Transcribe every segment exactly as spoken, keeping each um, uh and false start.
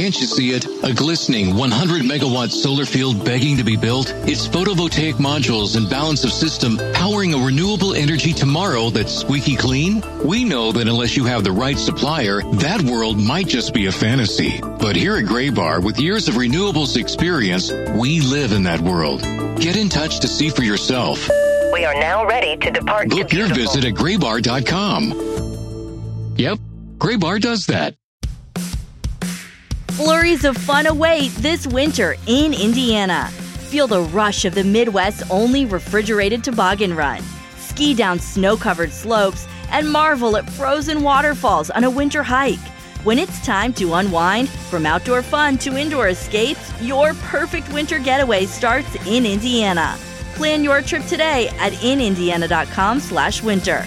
Can't you see it? A glistening one hundred megawatt solar field begging to be built? It's photovoltaic modules and balance of system powering a renewable energy tomorrow that's squeaky clean? We know that unless you have the right supplier, that world might just be a fantasy. But here at Graybar, with years of renewables experience, we live in that world. Get in touch to see for yourself. We are now ready to depart. Book your visit at graybar dot com. Yep, Graybar does that. Flurries of fun await this winter in Indiana. Feel the rush of the Midwest's only refrigerated toboggan run. Ski down snow-covered slopes and marvel at frozen waterfalls on a winter hike. When it's time to unwind, from outdoor fun to indoor escapes, your perfect winter getaway starts in Indiana. Plan your trip today at in indiana dot com slash winter.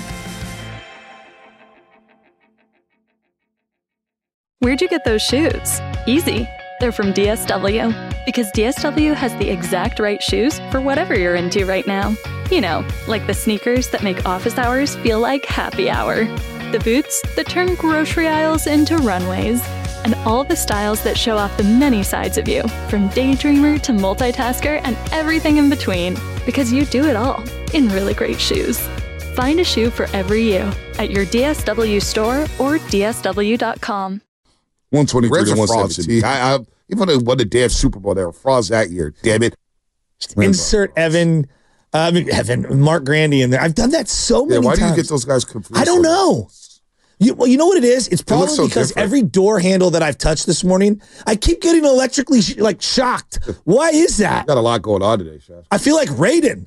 Where'd you get those shoes? Easy. They're from D S W. Because D S W has the exact right shoes for whatever you're into right now. You know, like the sneakers that make office hours feel like happy hour. The boots that turn grocery aisles into runways. And all the styles that show off the many sides of you, from daydreamer to multitasker and everything in between. Because you do it all in really great shoes. Find a shoe for every you at your D S W store or D S W dot com. one twenty-three to one seventeen. I, I, even though they won the damn Super Bowl, they were frauds that year. Damn it. Insert Evan, uh, I mean, Evan, Mark Grandy in there. I've done that so many yeah, why times. Why do you get those guys confused? I don't know. You, well, you know what it is? It's probably it so because different. every door handle that I've touched this morning, I keep getting electrically sh- like shocked. Why is that? Got a lot going on today, Chef. I feel like Raiden.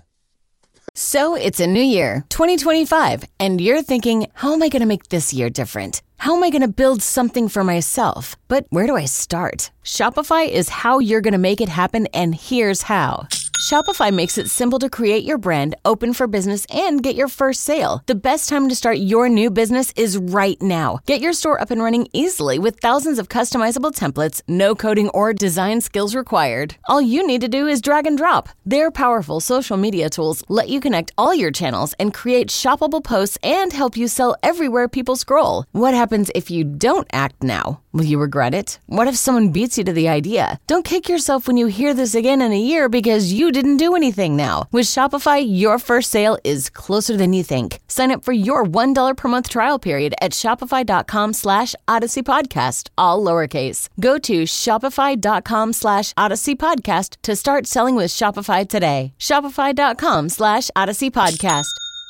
So it's a new year, twenty twenty-five, and you're thinking, how am I going to make this year different? How am I going to build something for myself? But where do I start? Shopify is how you're going to make it happen, and here's how. Shopify makes it simple to create your brand, open for business, and get your first sale. The best time to start your new business is right now. Get your store up and running easily with thousands of customizable templates, no coding or design skills required. All you need to do is drag and drop. Their powerful social media tools let you connect all your channels and create shoppable posts and help you sell everywhere people scroll. What happens if you don't act now? Will you regret it? What if someone beats you to the idea? Don't kick yourself when you hear this again in a year because you didn't do anything now. With Shopify, your first sale is closer than you think. Sign up for your one dollar per month trial period at shopify.com slash Odyssey Podcast, all lowercase. Go to shopify.com slash Odyssey Podcast to start selling with Shopify today. Shopify.com slash Odyssey Podcast.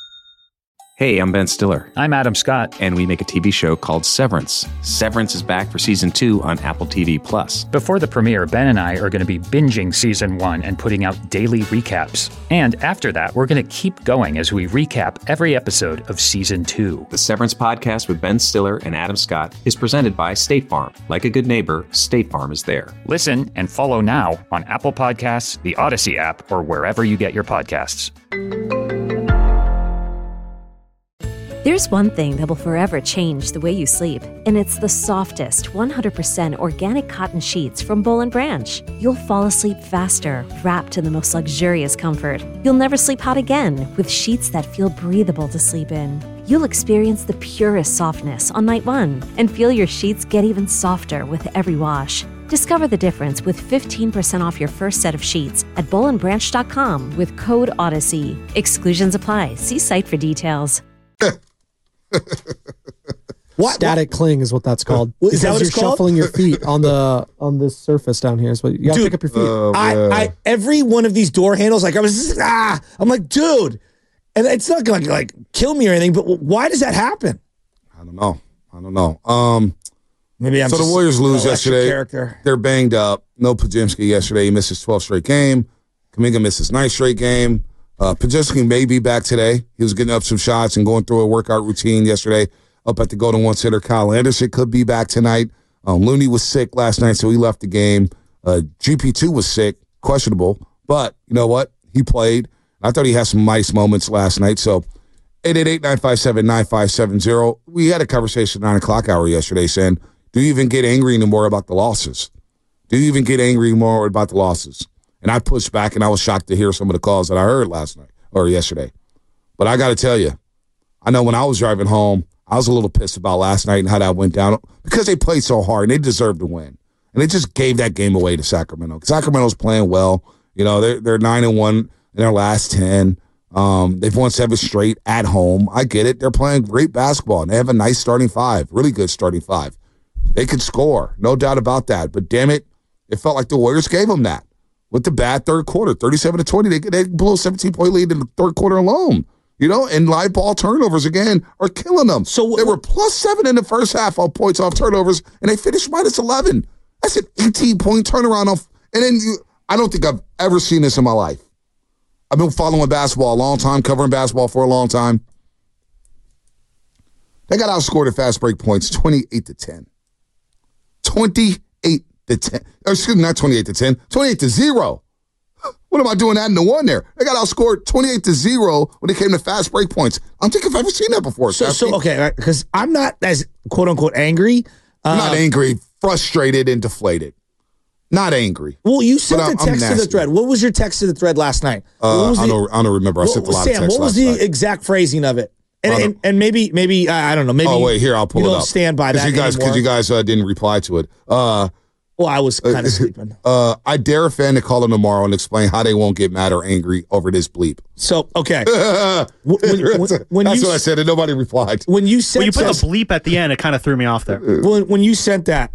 Hey, I'm Ben Stiller. I'm Adam Scott. And we make a T V show called Severance. Severance is back for season two on Apple T V Plus. Before the premiere, Ben and I are going to be binging season one and putting out daily recaps. And after that, we're going to keep going as we recap every episode of season two. The Severance podcast with Ben Stiller and Adam Scott is presented by State Farm. Like a good neighbor, State Farm is there. Listen and follow now on Apple Podcasts, the Odyssey app, or wherever you get your podcasts. There's one thing that will forever change the way you sleep, and it's the softest, one hundred percent organic cotton sheets from Boll and Branch. You'll fall asleep faster, wrapped in the most luxurious comfort. You'll never sleep hot again with sheets that feel breathable to sleep in. You'll experience the purest softness on night one and feel your sheets get even softer with every wash. Discover the difference with fifteen percent off your first set of sheets at boll and branch dot com with code Odyssey. Exclusions apply. See site for details. What? Static cling is what that's called. What, is that what you're it's called? Shuffling your feet on the on this surface down here is what you gotta Dude, pick up your feet. Oh, I, I every one of these door handles, like I was ah, I'm like, dude, and it's not gonna like kill me or anything, but why does that happen? I don't know. I don't know. Um, Maybe I'm so just the Warriors lose an electric yesterday. Character. They're banged up. No Pajimski yesterday. He missed his twelfth straight game. Kuminga missed his ninth straight game. Uh, Pajimski may be back today. He was getting up some shots and going through a workout routine yesterday up at the Golden One Center. Kyle Anderson could be back tonight. Um, Looney was sick last night, so he left the game. Uh, G P two was sick, questionable. But you know what? He played. I thought he had some nice moments last night. So eight eight eight, nine five seven, nine five seven zero. We had a conversation at nine o'clock hour yesterday saying, do you even get angry anymore about the losses? Do you even get angry more about the losses? And I pushed back, and I was shocked to hear some of the calls that I heard last night or yesterday. But I got to tell you, I know when I was driving home, I was a little pissed about last night and how that went down because they played so hard and they deserved to win. And they just gave that game away to Sacramento. Sacramento's playing well. You know, they're, they're nine and one in their last ten. Um, they've won seven straight at home. I get it. They're playing great basketball, and they have a nice starting five, really good starting five. They could score, no doubt about that. But damn it, it felt like the Warriors gave them that with the bad third quarter, thirty-seven to twenty. They, they blew a seventeen-point lead in the third quarter alone. You know, and live ball turnovers, again, are killing them. So they were plus seven in the first half on points off turnovers, and they finished minus eleven. That's an eighteen-point turnaround off. And then you, I don't think I've ever seen this in my life. I've been following basketball a long time, covering basketball for a long time. They got outscored at fast break points twenty-eight to ten. twenty-eight to ten. Or excuse me, not twenty-eight to ten, twenty-eight to zero. What am I doing adding the one there? They got outscored twenty-eight to zero when it came to fast break points. I don't think I've ever seen that before. So, so okay, because I'm not as quote unquote angry. I'm uh, not angry, frustrated, and deflated. Not angry. Well, you sent But the I'm- I'm text to the nasty. thread. What was your text to the thread last night? What Uh, was I, the- don't, I don't remember. I sent a what- lot Sam, of texts what was last the night. exact phrasing of it? And, I don't- and, and maybe, maybe uh, I don't know. Maybe. oh, wait, here, I'll pull you it don't up. stand by 'Cause that you guys, anymore. Because you guys uh, didn't reply to it. Uh, well, I was kind of sleeping. Uh, I dare a fan to call them tomorrow and explain how they won't get mad or angry over this bleep. So, okay. when, when- when That's you- what I said, and nobody replied. When you sent When you put us- the bleep at the end, it kind of threw me off there. when, when you sent that,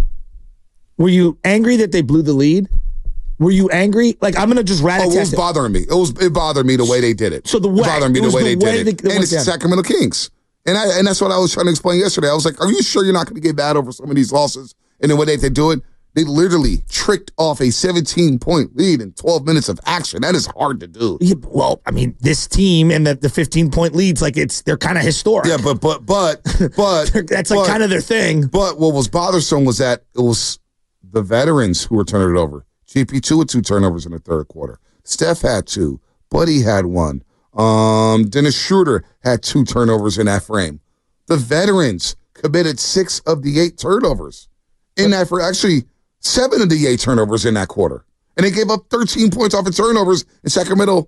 were you angry that they blew the lead? Were you angry? Like, I'm going to just rat Oh, a it was text it. bothering me. It was it bothered me the way they did it. So the it way- bothered me it the was way the they way did they- it, they and went it's the down. Sacramento Kings, and I and that's what I was trying to explain yesterday. I was like, "Are you sure you're not going to get bad over some of these losses?" And the way they, they do it, they literally tricked off a seventeen-point lead in twelve minutes of action. That is hard to do. Yeah, well, I mean, this team and the, the fifteen-point leads, like, it's they're kind of historic. Yeah, but but but but That's like but- kind of their thing. But what was bothersome was that it was the veterans who were turning it over. G P two with two turnovers in the third quarter. Steph had two. Buddy had one. Um, Dennis Schroeder had two turnovers in that frame. The veterans committed six of the eight turnovers in that for actually seven of the eight turnovers in that quarter. And they gave up thirteen points off of turnovers, and Sacramento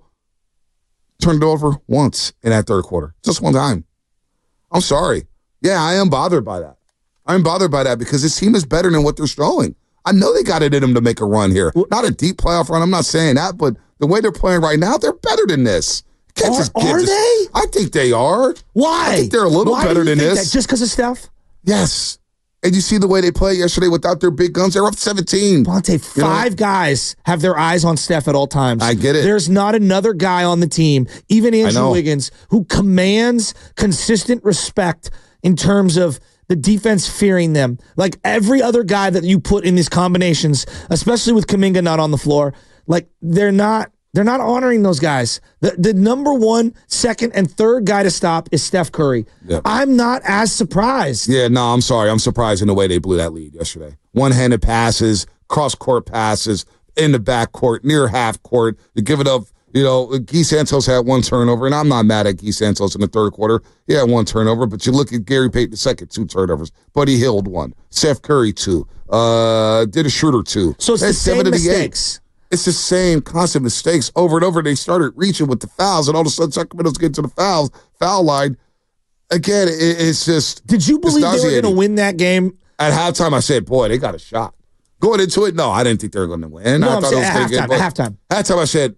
turned it over once in that third quarter. Just one time. I'm sorry. Yeah, I am bothered by that. I'm bothered by that because this team is better than what they're showing. I know they got it in them to make a run here. Not a deep playoff run. I'm not saying that, but the way they're playing right now, they're better than this. Can't Are, just give are this- they? I think they are. Why? I think they're a little Why do better you than think this. that? Just because of Steph? Yes. And you see the way they played yesterday without their big guns. They're up seventeen. Bonte, five guys have their eyes on Steph at all times. I get it. There's not another guy on the team, even Andrew know. Wiggins, who commands consistent respect in terms of the defense fearing them. Like every other guy that you put in these combinations, especially with Kuminga not on the floor, like they're not they're not honoring those guys. The the number one, second, and third guy to stop is Steph Curry. Yep. I'm not as surprised. Yeah, no, I'm sorry. I'm surprised in the way they blew that lead yesterday. One-handed passes, cross-court passes, in the backcourt, near half court. You give it up. You know, Guy Santos had one turnover, and I'm not mad at Guy Santos in the third quarter. He had one turnover, but you look at Gary Payton the second, two turnovers. Buddy Hield one. Steph Curry two. Uh, Dennis Schroeder two. So it's the That's same seven of the eight. mistakes. It's the same constant mistakes over and over. They started reaching with the fouls, and all of a sudden Sacramento's getting to the fouls, foul line. Again, it, it's just Did you believe they were going to nauseating. win that game? At halftime, I said, boy, they got a shot. Going into it, no, I didn't think they were going to win. No, I I'm thought saying it was at gonna get- halftime, at halftime. Halftime, I said,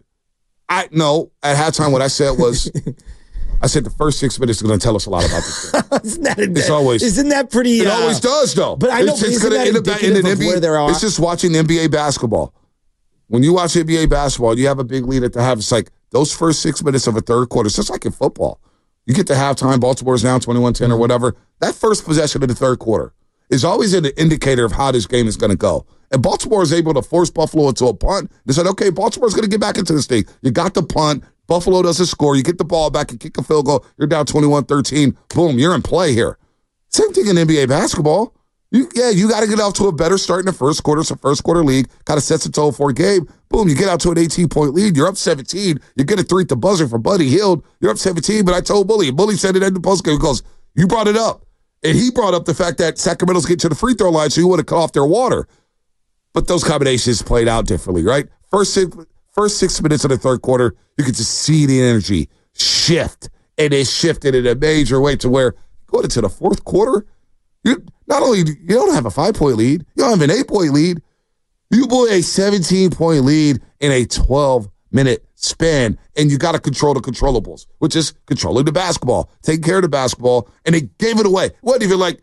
I no. At halftime, what I said was, I said the first six minutes is going to tell us a lot about this game. Isn't that, It's always isn't that pretty? It uh, always does, though. But I know, it's, but it's isn't gonna that end up in indicative an of N B A. where they're at? It's just watching N B A basketball. When you watch N B A basketball, you have a big lead at the half. It's like those first six minutes of a third quarter. It's just like in football. You get to halftime, Baltimore's down twenty-one ten or whatever. That first possession of the third quarter is always an indicator of how this game is going to go. And Baltimore is able to force Buffalo into a punt. They said, okay, Baltimore's going to get back into this thing. You got the punt. Buffalo doesn't score. You get the ball back and kick a field goal. You're down twenty-one thirteen. Boom, you're in play here. Same thing in N B A basketball. You, yeah, you got to get off to a better start in the first quarter. It's a first quarter league. Kind of sets the tone for a game. Boom, you get out to an eighteen-point lead. You're up seventeen. You get a three at the buzzer for Buddy Hield. You're up seventeen, but I told Bully. Bully said it at the postgame. He goes, you brought it up. And he brought up the fact that Sacramento's getting to the free throw line, so you want to cut off their water. But those combinations played out differently, right? First six, first six minutes of the third quarter, you could just see the energy shift. And it shifted in a major way to where going into the fourth quarter, you, not only do you don't have a five-point lead, you don't have an eight-point lead. You blew a seventeen-point lead in a twelve-minute span, and you got to control the controllables, which is controlling the basketball, taking care of the basketball, and they gave it away. It wasn't even like,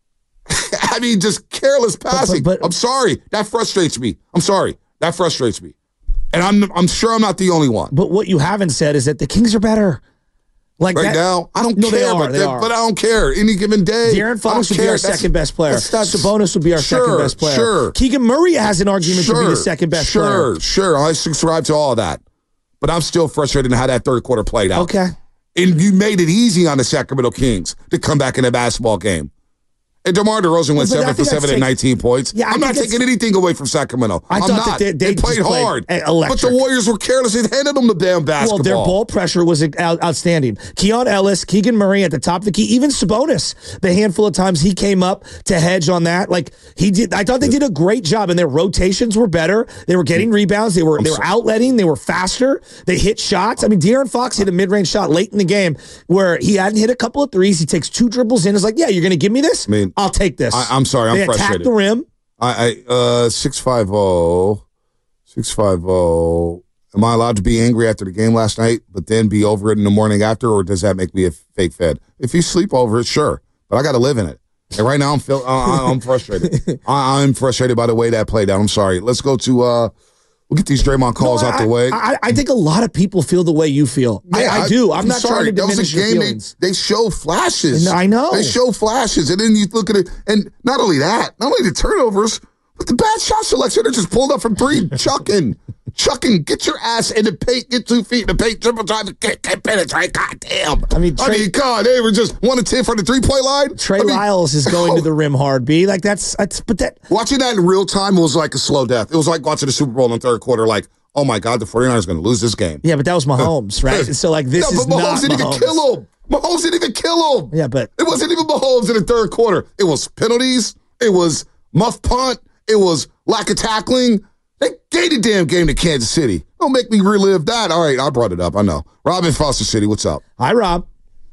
I mean, just careless passing. But, but, but, I'm sorry. That frustrates me. I'm sorry. That frustrates me. And I'm I'm sure I'm not the only one. But what you haven't said is that the Kings are better. Like right that, now, I don't no, care, they are, but, they are. but I don't care. Any given day, De'Aaron Fox would be our second best player. That's, that's, Sabonis would be our sure, second best player. Sure. Keegan Murray has an argument sure, to be the second best sure, player. Sure, sure. I subscribe to all of that. But I'm still frustrated in how that third quarter played out. Okay. And you made it easy on the Sacramento Kings to come back in a basketball game. And DeMar DeRozan went seven for seven at nineteen points. Yeah, I'm not taking anything away from Sacramento. I I'm thought not. That they, they, they played hard. Played but the Warriors were careless. They handed them the damn basketball. Well, their ball pressure was out, outstanding. Keon Ellis, Keegan Murray at the top of the key, even Sabonis, the handful of times he came up to hedge on that. Like he did. I thought they did a great job, and their rotations were better. They were getting rebounds. They were they were outletting. They were faster. They hit shots. I mean, De'Aaron Fox hit a mid-range shot late in the game where he hadn't hit a couple of threes. He takes two dribbles in. It's like, yeah, you're going to give me this? I mean, I'll take this. I, I'm sorry, I'm they frustrated. Attack the rim. I, I uh six five zero, six five zero. Am I allowed to be angry after the game last night, but then be over it in the morning after, or does that make me a fake fed? If you sleep over it, sure, but I got to live in it. And right now, I'm feel uh, I'm frustrated. I, I'm frustrated by the way that played out. I'm sorry. Let's go to. Uh, We'll get these Draymond calls no, out I, the way. I, I think a lot of people feel the way you feel. Yeah, I, I do. I'm, I'm not sorry. trying to diminish that was a game your feelings. They, they show flashes. I know. They show flashes. And then you look at it, and not only that, not only the turnovers, but the bad shot selection. They're just pulled up from three, chucking. Chucking, get your ass in the paint, get two feet in the paint, triple drive, can't, can't penetrate. God damn. I mean, Trey, I mean, God, they were just one to ten from the three point line. Trey I mean, Lyles is going oh. to the rim hard, B. Like that's, that's, but that. Watching that in real time was like a slow death. It was like watching the Super Bowl in the third quarter, like, oh my God, the 49ers are going to lose this game. Yeah, but that was Mahomes, right? So like this no, is but Mahomes not didn't Mahomes. even kill him. Mahomes didn't even kill him. Yeah, but it wasn't even Mahomes in the third quarter. It was penalties. It was muff punt. It was lack of tackling. They gave the damn game to Kansas City. Don't make me relive that. All right, I brought it up. I know. Rob in Foster City, what's up? Hi, Rob.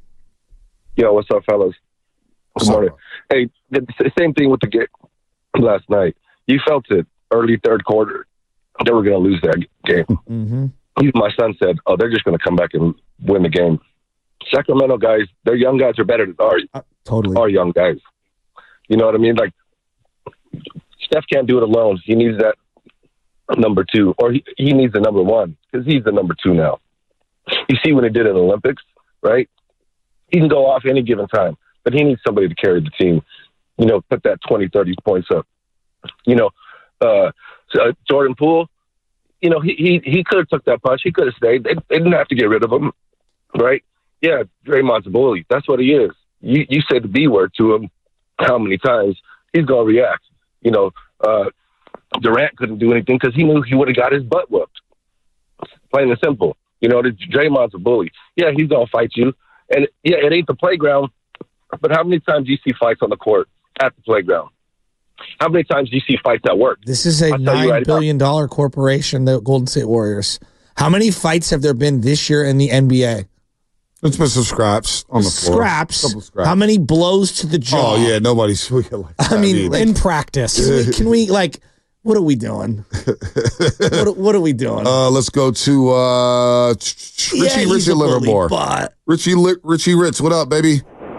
Yo, what's up, fellas? Good morning. Hey, the same thing with the game last night. You felt it early third quarter. They were going to lose that game. Mm-hmm. Even my son said, oh, they're just going to come back and win the game. Sacramento guys, their young guys are better than our, uh, totally. our young guys. You know what I mean? Like, Steph can't do it alone. He needs that number two, or he, he needs the number one, because he's the number two now. You see what he did in the Olympics, right? He can go off any given time, but he needs somebody to carry the team, you know, put that twenty, thirty points up. You know, uh, uh, Jordan Poole, you know, he he, he could have took that punch. He could have stayed. They, they didn't have to get rid of him, right? Yeah, Draymond's a bully. That's what he is. You you say the B word to him how many times, he's going to react. You know, uh, Durant couldn't do anything because he knew he would have got his butt whooped. Plain and simple. You know, Draymond's a bully. Yeah, he's going to fight you. And, yeah, it ain't the playground, but how many times do you see fights on the court at the playground? How many times do you see fights at work? This is a nine right billion dollars corporation, the Golden State Warriors. How many fights have there been this year in the N B A? It's been some scraps on the floor. Scraps. scraps. How many blows to the jaw? Oh, yeah, nobody's like that. I mean, like, in practice. Can we, can we, like, what are we doing? what, what are we doing? Uh, let's go to uh, Richie yeah, Richie Livermore. But... Richie Li- Richie Ritz, what up, baby?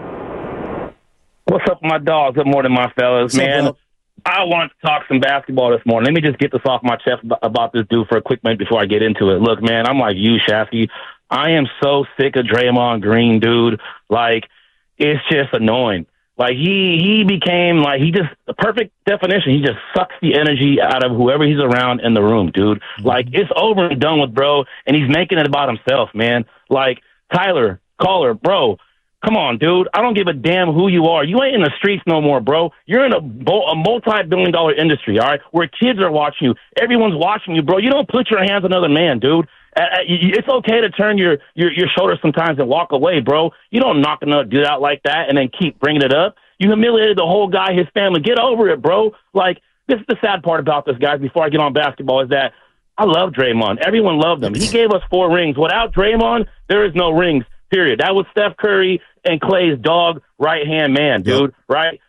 What's up, my dog? Good morning, my fellas. What's Man, up, I want to talk some basketball this morning. Let me just get this off my chest about this dude for a quick minute before I get into it. Look, man, I'm like you, Shafty. I am so sick of Draymond Green, dude. Like, it's just annoying. Like, he he became, like, he just, the perfect definition. He just sucks the energy out of whoever he's around in the room, dude. Mm-hmm. Like, it's over and done with, bro, and he's making it about himself, man. Like, Tyler, caller, bro, come on, dude. I don't give a damn who you are. You ain't in the streets no more, bro. You're in a, a multi-billion dollar industry, all right, where kids are watching you. Everyone's watching you, bro. You don't put your hands on another man, dude. Uh, it's okay to turn your, your, your shoulders sometimes and walk away, bro. You don't knock another dude out like that and then keep bringing it up. You humiliated the whole guy, his family. Get over it, bro. Like, this is the sad part about this, guys, before I get on basketball, is that I love Draymond. Everyone loved him. He gave us four rings. Without Draymond, there is no rings, period. That was Steph Curry and Clay's dog right-hand man, dude, yep. right?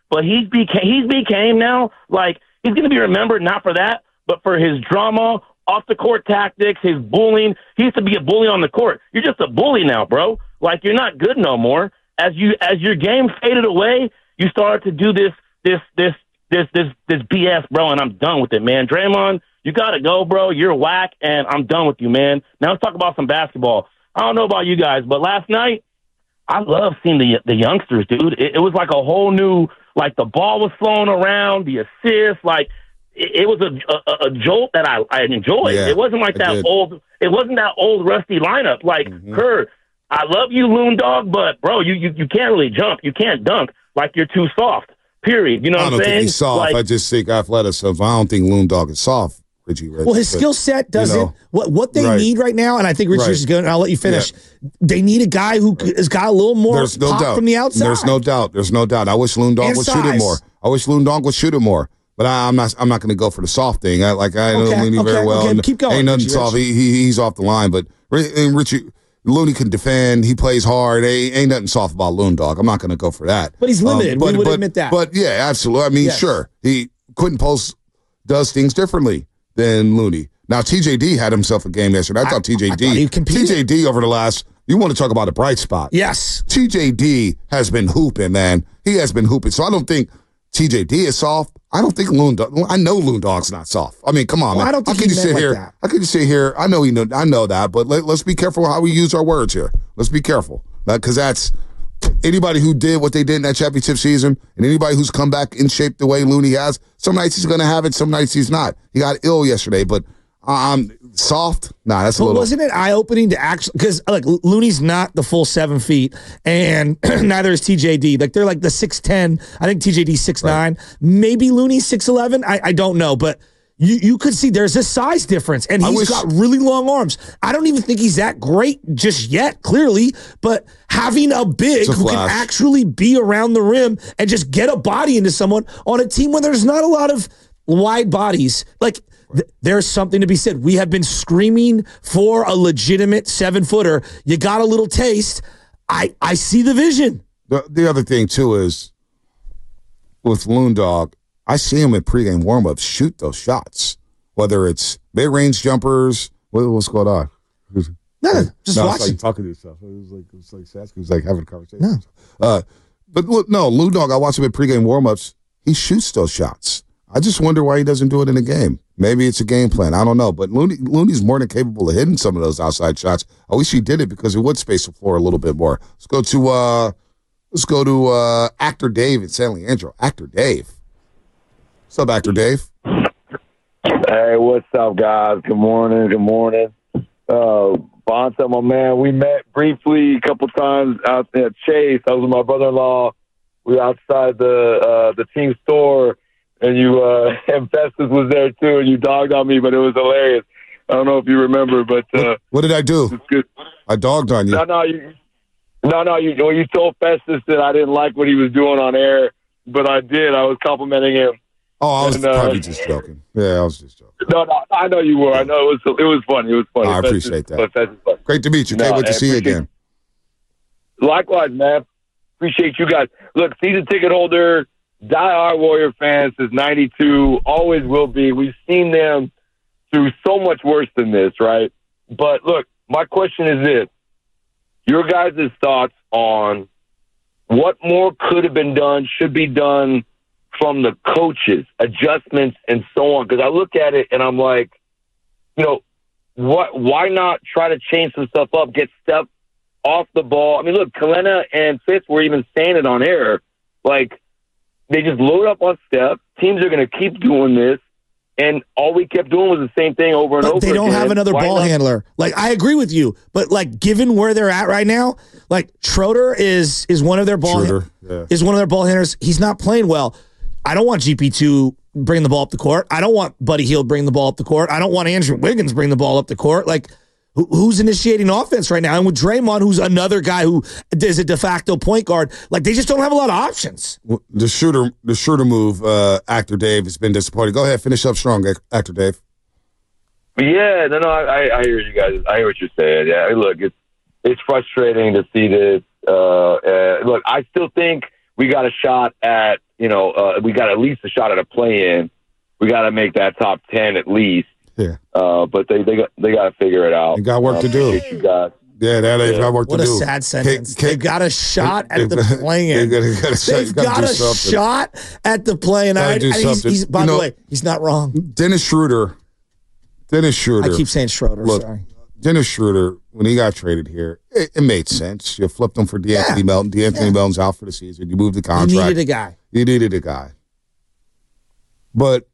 but he's became he's became now like he's going to be remembered not for that, but for his drama, off the court tactics, his bullying. He used to be a bully on the court. You're just a bully now, bro. Like you're not good no more. As you as your game faded away, you started to do this this this this this this B S, bro, and I'm done with it, man. Draymond, you gotta go, bro. You're whack, and I'm done with you, man. Now let's talk about some basketball. I don't know about you guys, but last night I love seeing the the youngsters, dude. It, it was like a whole new, like the ball was flowing around, the assists, like it, it was a, a a jolt that I I enjoyed. Yeah, it wasn't like I that did. old. It wasn't that old rusty lineup. Like Mm-hmm. Kerr, I love you, Loon Dog, but bro, you, you you can't really jump. You can't dunk. Like you're too soft. Period. You know I what don't I'm saying? think he's soft. Like, I just think athleticism. I don't think Loon Dog is soft, Richie Rich. Well, his but, skill set doesn't. you know, what what they right. need right now, and I think Richard's Right. going. And I'll let you finish. They need a guy who has got a little more There's no pop doubt from the outside. There's no doubt. There's no doubt. I wish Loon Dog And would shoot it size. more. I wish Loon Dog would shoot it more. But I, I'm not. I'm not going to go for the soft thing. I, like I know Okay, Looney okay, very well. okay. and Keep going, Ain't nothing Richie soft. Rich. He, he he's off the line. But Ri- and Richie Looney can defend. He plays hard. Ain't, ain't nothing soft about Loon Dog. I'm not going to go for that. But he's limited. Um, We but, would but, admit that. But yeah, absolutely. I mean, Yes. sure. He Quentin Post does things differently than Looney. Now T J D had himself a game yesterday. I, I- thought T J I D thought he competed. T J D over the last. You want to talk about a bright spot? Yes. T J D has been hooping, man. He has been hooping. So I don't think T J D is soft. I don't think Loon Dog. I know Loon Dog's not soft. I mean, come on, Well, man. I don't think how can he you meant sit like here? that. How can you sit here? I know he know. I know that, but let, let's be careful how we use our words here. Let's be careful, because that's anybody who did what they did in that championship season, and anybody who's come back in shape the way Looney has. Some nights he's going to have it. Some nights he's not. He got ill yesterday, but um, soft. Nah, that's a But little. wasn't it eye opening to actually because like Looney's not the full seven feet, and neither is T J D. Like they're like the six ten. I think T J D's six nine. Maybe Looney's six eleven. I, I don't know, but you you could see there's a size difference, and I he's wish- got really long arms. I don't even think he's that great just yet, clearly. But having a big It's a who can flash. actually be around the rim and just get a body into someone on a team where there's not a lot of wide bodies, like. Th- There's something to be said. We have been screaming for a legitimate seven footer. You got a little taste. I, I see the vision. The, the other thing, too, is with Loon Dog, I see him in pregame warm-ups shoot those shots, whether it's mid-range jumpers. What, what's going on? Nothing. Just no, watch it's like it. talking to yourself. It was like, it was like Sasky was like having a conversation. No. Uh, but look, no, Loon Dog, I watch him in pregame warm-ups. He shoots those shots. I just wonder why he doesn't do it in the game. Maybe it's a game plan. I don't know. But Looney, Looney's more than capable of hitting some of those outside shots. I wish he did it because it would space the floor a little bit more. Let's go to uh, let's go to uh, actor Dave in San Leandro. Actor Dave. What's up, actor Dave? Hey, what's up, guys? Good morning. Good morning. Uh, Bonta, my man, we met briefly a couple times out there at Chase. I was with my brother-in-law. We were outside the uh, the team store. And you, uh, and Festus was there too, and you dogged on me, but it was hilarious. I don't know if you remember, but uh, What did I do? it's good. I dogged on you. No, no, you, no, no. You, well, you told Festus that I didn't like what he was doing on air, but I did. I was complimenting him. Oh, I was And, uh, probably just joking. Yeah, I was just joking. No, no, I know you were. I know it was. It was funny. It was funny. I Festus- appreciate that. but Festus was- Great to meet you. No, Can't wait to I see you appreciate- again. Likewise, man. Appreciate you guys. Look, season ticket holder, diehard Warrior fans since ninety-two, always will be. We've seen them through so much worse than this, right? But look, my question is this. Your guys' thoughts on what more could have been done, should be done from the coaches, adjustments, and so on. Because I look at it and I'm like, you know, what? Why not try to change some stuff up, get Steph off the ball? I mean, look, Kalena and Fitz were even saying it on air. Like, they just load up on Steph. Teams are going to keep doing this. And all we kept doing was the same thing over and But over they don't again. have another Why ball not? handler. Like, I agree with you, but like, given where they're at right now, like Schroeder is is one of their ball Schroeder, yeah. is one of their ball handlers. He's not playing well. I don't want G P two bringing the ball up the court. I don't want Buddy Hield bringing the ball up the court. I don't want Andrew Wiggins bringing the ball up the court. Like, who, who's initiating offense right now? And with Draymond, who's another guy who is a de facto point guard, like they just don't have a lot of options. The shooter, the shooter move, uh, actor Dave has been disappointed. Go ahead, finish up strong, actor Dave. Yeah, no, no, I, I hear you guys. I hear what you're saying. Yeah, look, it's it's frustrating to see this. Uh, uh, look, I still think we got a shot at you know, uh, we got at least a shot at a play-in. We got to make that top ten at least. Yeah. Uh, but they they got they got to figure it out. They got work uh, to do. You guys. Yeah, that they've got work what to do. What a sad sentence. K- K- they've got a shot they, at the play-in. They've got, they've got a something. shot at the play-in. I, do I, he's, he's, by you the know, way, he's not wrong. Dennis Schroeder. Dennis Schroeder. I keep saying Schroeder. Look, sorry. Dennis Schroeder, when he got traded here, it, it made sense. You flipped him for D'Anthony Yeah. Melton. D'Anthony Yeah. Melton's out for the season. You moved the contract. You needed a guy. You needed a guy. But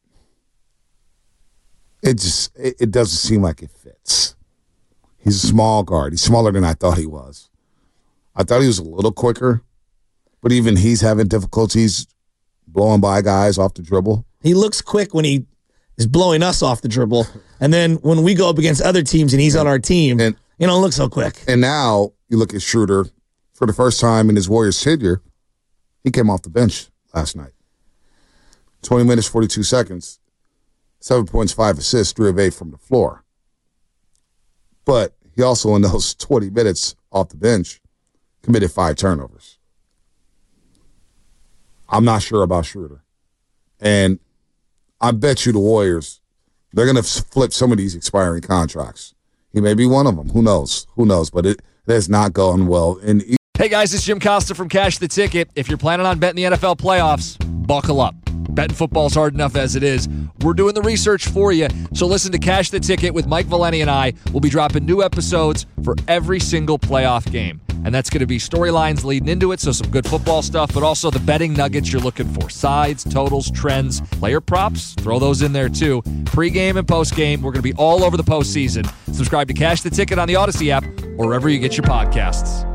it just it, it doesn't seem like it fits. He's a small guard. He's smaller than I thought he was. I thought he was a little quicker, but even he's having difficulties blowing by guys off the dribble. He looks quick when he is blowing us off the dribble. And then when we go up against other teams and he's on our team, and, you don't look so quick. And now you look at Schroeder, for the first time in his Warriors tenure, he came off the bench last night. twenty minutes, forty-two seconds, seven points, five assists, three of eight from the floor. But he also, in those twenty minutes off the bench, committed five turnovers. I'm not sure about Schroeder. And I bet you the Warriors, they're going to flip some of these expiring contracts. He may be one of them. Who knows? Who knows? But it, it has not gone well. And hey, guys, it's Jim Costa from Cash the Ticket. If you're planning on betting the N F L playoffs, buckle up. Betting football's hard enough as it is. We're doing the research for you. So listen to Cash the Ticket with Mike Valeni and I. We'll be dropping new episodes for every single playoff game. And that's going to be storylines leading into it, so some good football stuff, but also the betting nuggets you're looking for. Sides, totals, trends, player props, throw those in there too. Pre-game and post-game, we're going to be all over the postseason. Subscribe to Cash the Ticket on the Odyssey app or wherever you get your podcasts.